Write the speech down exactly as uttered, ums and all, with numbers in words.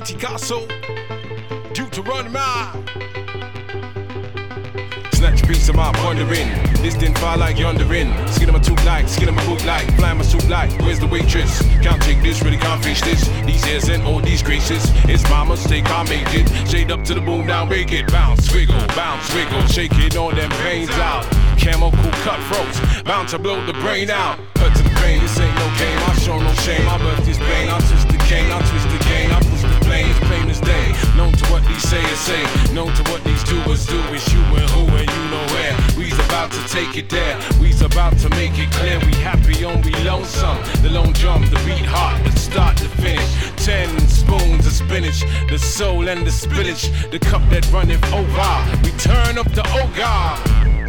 Litigasso, Deuteronomy. Snatch a piece of my pondering. This didn't fall like yondering. Skin of my tooth like, skin of my boot like, flying my suit like. Where's the waitress? Can't take this, really can't face this. These airs and all these graces. It's my mistake, I made it. Shade up to the boom, down, break it. Bounce, wiggle, bounce, wiggle. Shaking all them pains out. Camel cool cutthroats, bound to blow the brain out. Cut to the brain, this ain't no game. I show no shame. I birth this pain. I twist the cane, I twist the cane. I push the plane, it's plain as day. Known to what these sayers say, known to what these doers do. It's you and who and you know where. We's about to take it there. We's about to make it clear. We happy on we lonesome. The lone drum, the beat hot, the start to finish. Ten spoons of spinach, the soul and the spinach. The cup that runneth over. We turn up the ogre.